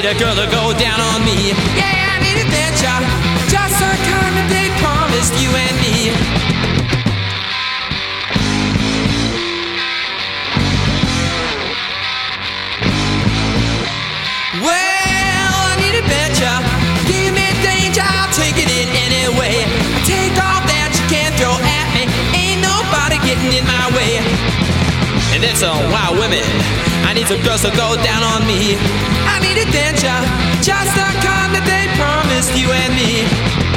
need a girl to go down on me. Yeah, I need adventure, just the kind that they promised you and me. Well, I need adventure, give me danger, I'll take it in anyway. Take all that you can throw at me, ain't nobody getting in my way. And then some wild women, I need some girls to go down on me. I need adventure, just the kind that they promised you and me.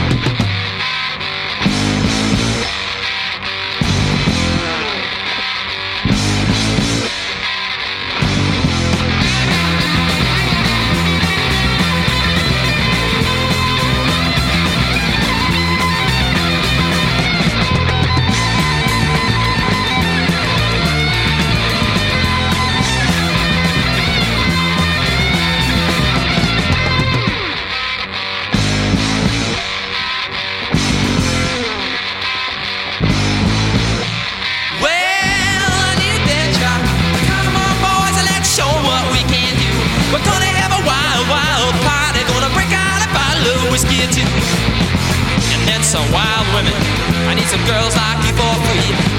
We're gonna have a wild, wild party. Gonna break out a bottle of whiskey or two. And then some wild women. I need some girls like you for free.